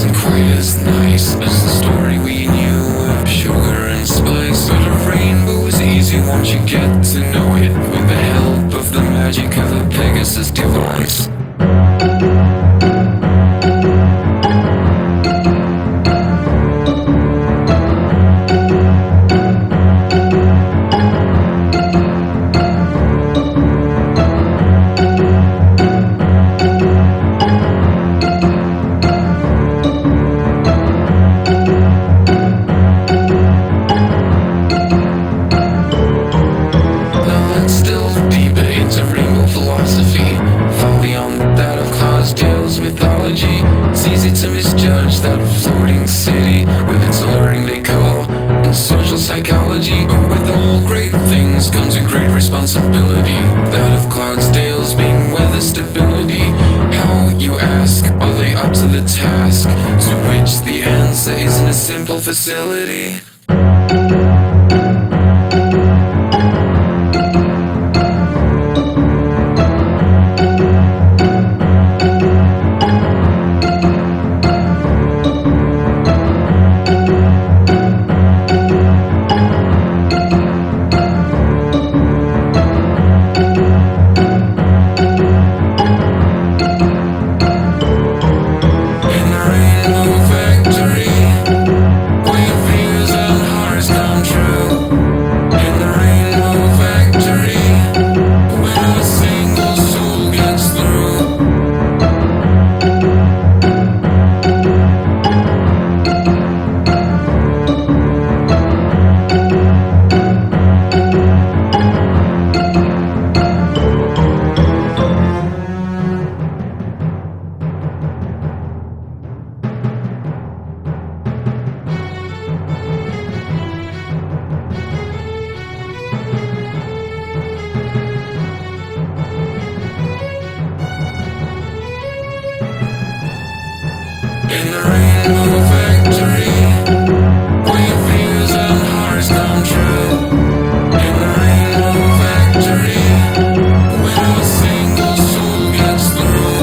wasn't quite as nice as the story we knew of sugar and spice. But a rainbow is easy once you get to know it, with the help of the magic of a Pegasus device. Mythology. It's easy to misjudge that floating city with its alluring decor and social psychology. But with all great things comes a great responsibility, that of Cloudsdale's being weather stability. How, you ask, are they up to the task? To which the answer isn't a simple facility. In the Rainbow Factory, where fears and hearts come true. In the Rainbow Factory, when a single soul gets through.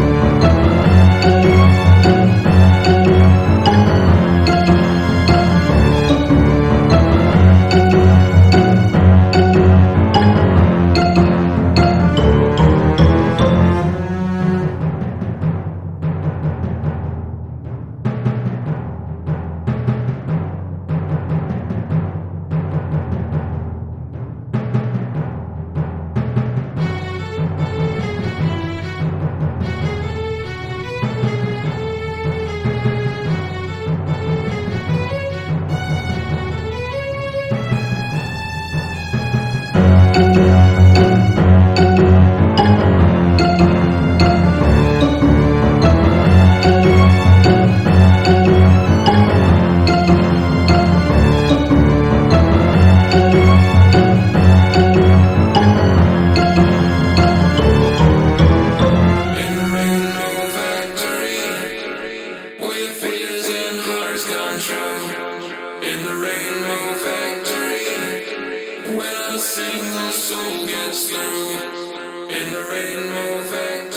In the Rainbow Factory, when a single soul gets through. In the Rainbow Factory.